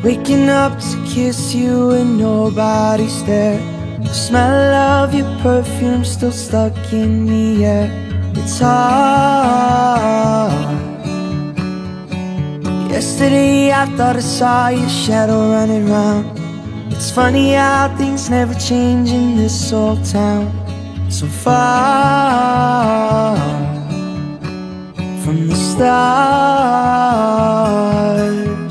Waking up to kiss you and nobody's there. The smell of your perfume still stuck in the air. It's hard. Yesterday I thought I saw your shadow running round. It's funny how things never change in this old town. So far from the stars.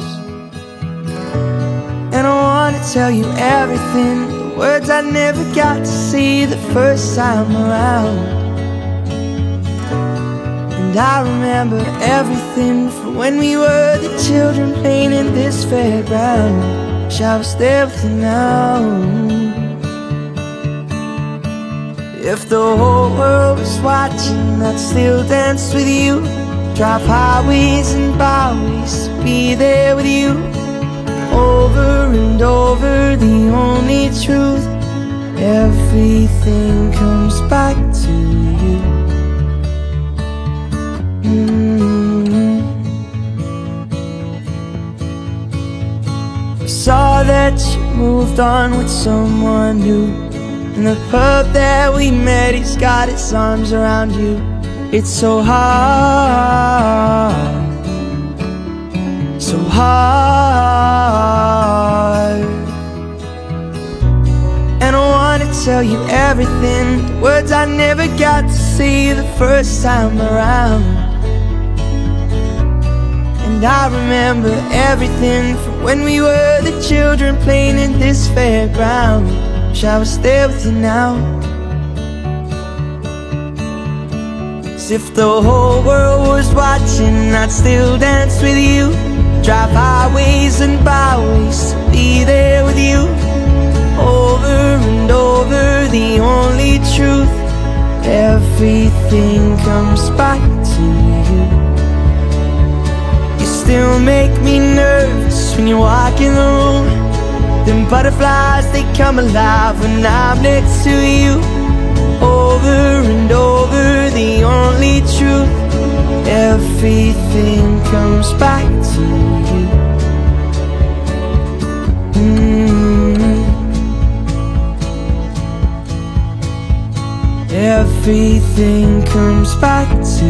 And I wanna tell you everything, the words I never got to say the first time around. And I remember everything from when we were the children playing in this fairground. Shall I stay with you now? If the whole world was watching, I'd still dance with you. Drive highways and byways to be there with you. Over and over, the only truth, everything comes back to you. I saw that you moved on with someone new. In the pub that we met, he's got his arms around you. It's so hard, so hard. And I wanna tell you everything, the words I never got to say the first time around. And I remember everything from when we were the children playing in this fairground. Shall I stay with you now? 'Cause if the whole world was watching, I'd still dance with you. Drive highways and byways to be there with you. Over and over, the only truth, everything comes back to you. You still make me nervous when you walk in the room. Them butterflies, they come alive when I'm next to you. Over and over, the only truth, everything comes back to you. Everything comes back to